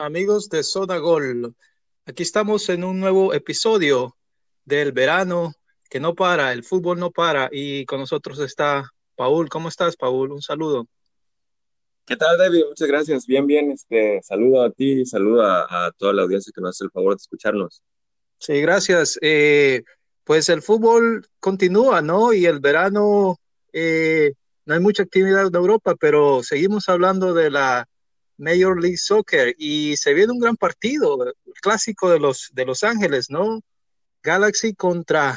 amigos de Zona Gol. Aquí estamos en un nuevo episodio del verano que no para, el fútbol no para y con nosotros está Paul. ¿Cómo estás, Paul? Un saludo. ¿Qué tal, David? Muchas gracias. Bien, bien. Saludo a ti, saludo a toda la audiencia que nos hace el favor de escucharnos. Sí, gracias. Pues el fútbol continúa, ¿no? Y el verano, no hay mucha actividad en Europa, pero seguimos hablando de la Major League Soccer y se viene un gran partido, el clásico de Los Ángeles, ¿no? Galaxy contra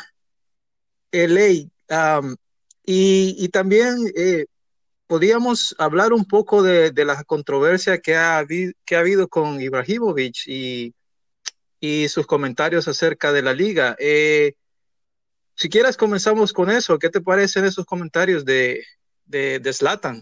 LA. Y también podríamos hablar un poco de la controversia que ha habido con Ibrahimovic y sus comentarios acerca de la liga. Si quieres, comenzamos con eso. ¿Qué te parecen esos comentarios de Zlatan?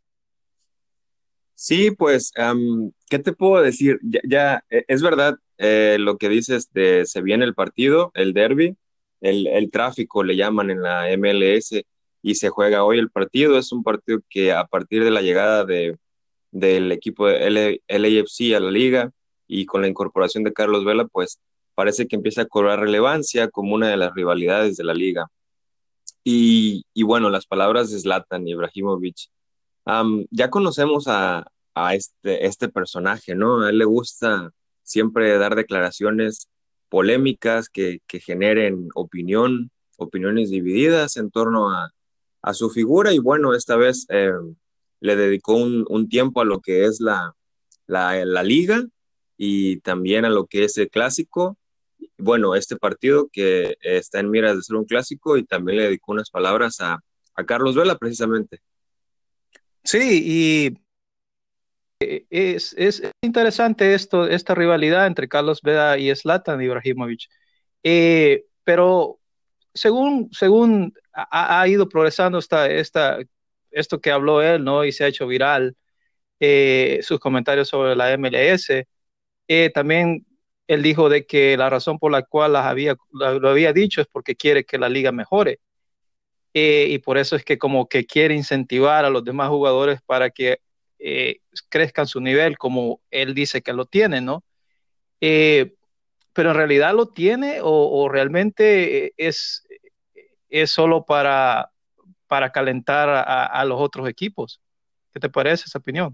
Sí, pues, ¿qué te puedo decir? Es verdad lo que dices de se viene el partido, el derby, el tráfico le llaman en la MLS y se juega hoy el partido. Es un partido que a partir de la llegada del equipo de LAFC a la liga y con la incorporación de Carlos Vela, pues parece que empieza a cobrar relevancia como una de las rivalidades de la liga. Y bueno, las palabras de Zlatan Ibrahimovic. Ya conocemos a este personaje, ¿no? A él le gusta siempre dar declaraciones polémicas que generen opiniones divididas en torno a su figura. Y bueno, esta vez le dedicó un tiempo a lo que es la liga y también a lo que es el clásico. Bueno, este partido que está en miras de ser un clásico y también le dedicó unas palabras a Carlos Vela precisamente. Sí, y es interesante esta rivalidad entre Carlos Vela y Zlatan Ibrahimovic. Pero según ha ido progresando esto que habló él, ¿no? Y se ha hecho viral, sus comentarios sobre la MLS. También él dijo de que la razón por la cual lo había dicho es porque quiere que la liga mejore. Y por eso es que como que quiere incentivar a los demás jugadores para que eh, crezcan su nivel como él dice que lo tiene, ¿no? Eh, pero en realidad lo tiene o realmente es solo para calentar a los otros equipos. ¿Qué te parece esa opinión?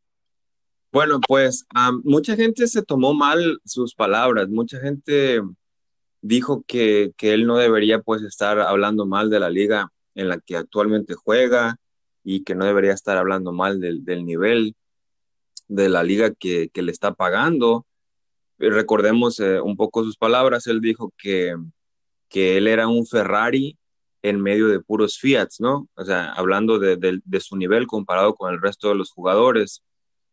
Bueno, pues mucha gente se tomó mal sus palabras, mucha gente dijo que él no debería pues estar hablando mal de la liga en la que actualmente juega y que no debería estar hablando mal del nivel de la liga que le está pagando. Recordemos un poco sus palabras, él dijo que él era un Ferrari en medio de puros Fiats, ¿no? O sea, hablando de su nivel comparado con el resto de los jugadores.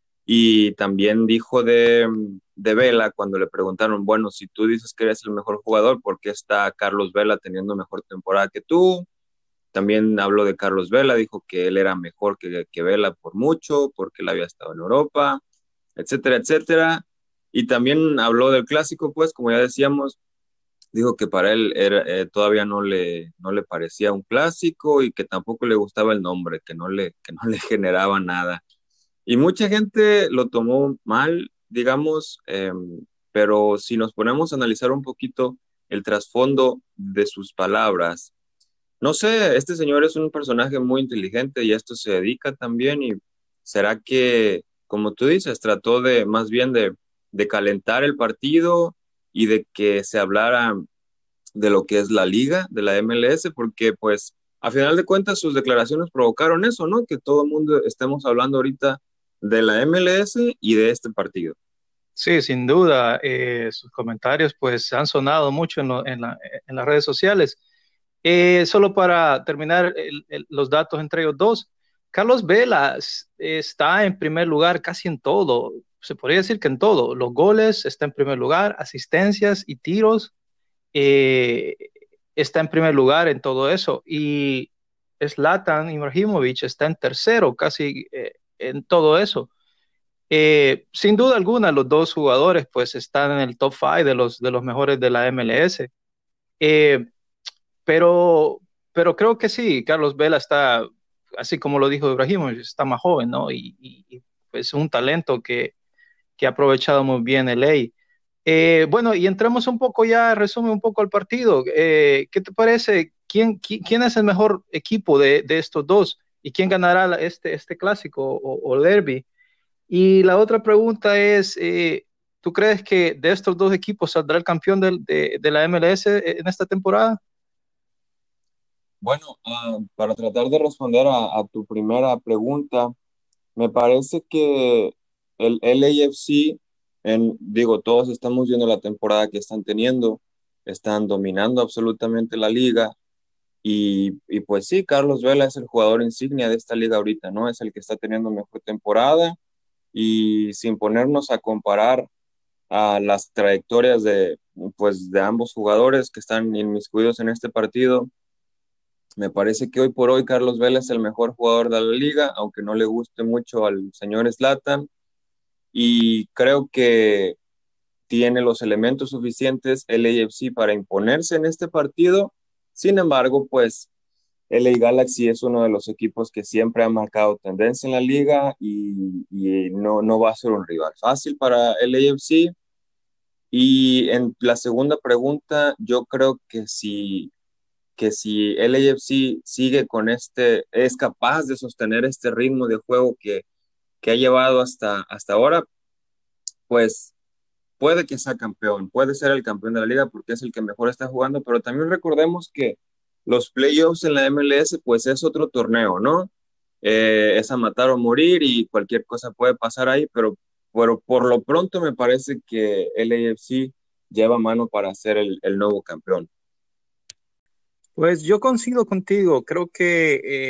Y también dijo de Vela cuando le preguntaron, bueno, si tú dices que eres el mejor jugador, ¿por qué está Carlos Vela teniendo mejor temporada que tú? También habló de Carlos Vela, dijo que él era mejor que Vela por mucho, porque él había estado en Europa, etcétera, etcétera. Y también habló del clásico, pues, como ya decíamos, dijo que para él todavía no le parecía un clásico y que tampoco le gustaba el nombre, que no le generaba nada. Y mucha gente lo tomó mal, digamos, pero si nos ponemos a analizar un poquito el trasfondo de sus palabras, no sé, este señor es un personaje muy inteligente y a esto se dedica también y será que, como tú dices, trató de más bien de calentar el partido y de que se hablara de lo que es la liga, de la MLS, porque pues a final de cuentas sus declaraciones provocaron eso, ¿no? Que todo el mundo estemos hablando ahorita de la MLS y de este partido. Sí, sin duda, sus comentarios pues han sonado mucho en las redes sociales. Solo para terminar los datos entre ellos dos, Carlos Velas está en primer lugar casi en todo, se podría decir que en todo, los goles está en primer lugar, asistencias y tiros eh, está en primer lugar en todo eso, y Zlatan Ibrahimovic está en tercero casi en todo eso. Sin duda alguna, los dos jugadores pues están en el top 5 de los mejores de la MLS. Eh, pero, pero creo que sí, Carlos Vela está, así como lo dijo Ibrahimovic, está más joven, ¿no? Y pues un talento que ha aprovechado muy bien el LA. Bueno, y entramos un poco ya, resume un poco el partido. ¿Qué te parece? ¿Quién es el mejor equipo de estos dos? ¿Y quién ganará este clásico o derby? Y la otra pregunta es, ¿tú crees que de estos dos equipos saldrá el campeón de la MLS en esta temporada? Bueno, para tratar de responder a tu primera pregunta, me parece que el LAFC, digo, todos estamos viendo la temporada que están teniendo, están dominando absolutamente la liga y pues sí, Carlos Vela es el jugador insignia de esta liga ahorita, ¿no? Es el que está teniendo mejor temporada y sin ponernos a comparar a las trayectorias pues, de ambos jugadores que están inmiscuidos en este partido. Me parece que hoy por hoy Carlos Vela es el mejor jugador de la liga, aunque no le guste mucho al señor Zlatan, y creo que tiene los elementos suficientes el AFC para imponerse en este partido. Sin embargo, pues LA Galaxy es uno de los equipos que siempre ha marcado tendencia en la liga y no va a ser un rival fácil para el AFC. Y en la segunda pregunta, yo creo que si LAFC sigue con es capaz de sostener este ritmo de juego que ha llevado hasta ahora, pues puede que sea campeón, puede ser el campeón de la liga porque es el que mejor está jugando, pero también recordemos que los playoffs en la MLS, pues es otro torneo, ¿no? Es a matar o morir y cualquier cosa puede pasar ahí, pero por lo pronto me parece que LAFC lleva mano para ser el nuevo campeón. Pues yo coincido contigo, creo que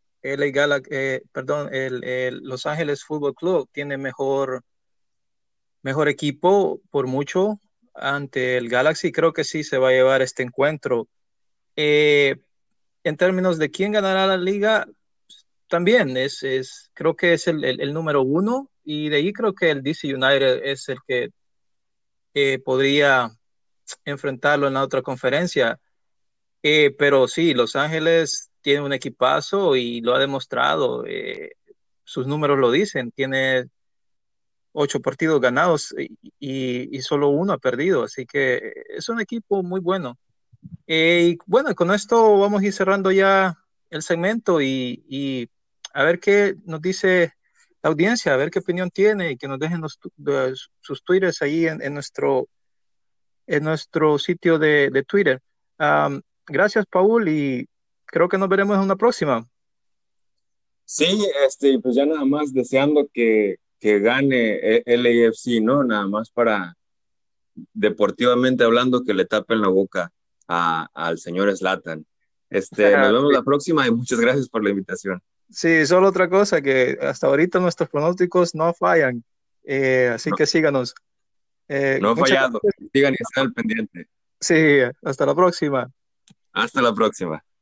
el Los Ángeles Fútbol Club tiene mejor equipo por mucho ante el Galaxy, creo que sí se va a llevar este encuentro. Eh, en términos de quién ganará la liga, también creo que es el número uno y de ahí creo que el DC United es el que podría enfrentarlo en la otra conferencia. Pero sí, Los Ángeles tiene un equipazo y lo ha demostrado. Sus números lo dicen. Tiene 8 partidos ganados y solo uno ha perdido. Así que es un equipo muy bueno. Y bueno, con esto vamos a ir cerrando ya el segmento y a ver qué nos dice la audiencia, a ver qué opinión tiene y que nos dejen sus twitters ahí en nuestro sitio de Twitter. Gracias, Paul, y creo que nos veremos en una próxima. Sí, pues ya nada más deseando que gane el LAFC, ¿no? Nada más para deportivamente hablando que le tapen la boca al señor Zlatan. Nos vemos la próxima y muchas gracias por la invitación. Sí, solo otra cosa, que hasta ahorita nuestros pronósticos no fallan, así No, que síganos. no he Muchas fallado. gracias. Sigan y estén al pendiente. Sí, hasta la próxima. Hasta la próxima.